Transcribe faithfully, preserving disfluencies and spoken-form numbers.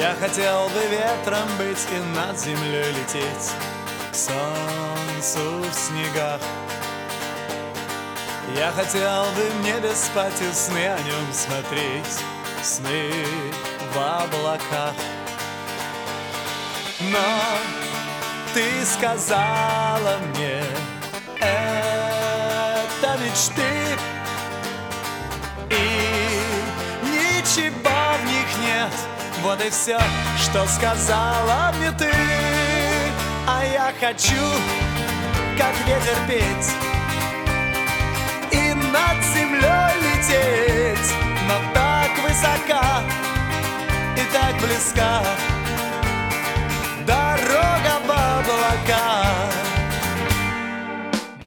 Я хотел бы ветром быть и над землей лететь, к солнцу в снегах. Я хотел бы в небе спать и сны о нем смотреть, сны в облаках. Но ты сказала мне, это мечты, и ничего в них нет. Вот и все, что сказала мне ты. А я хочу, как ветер, петь и над землей лететь, но так высока и так близка.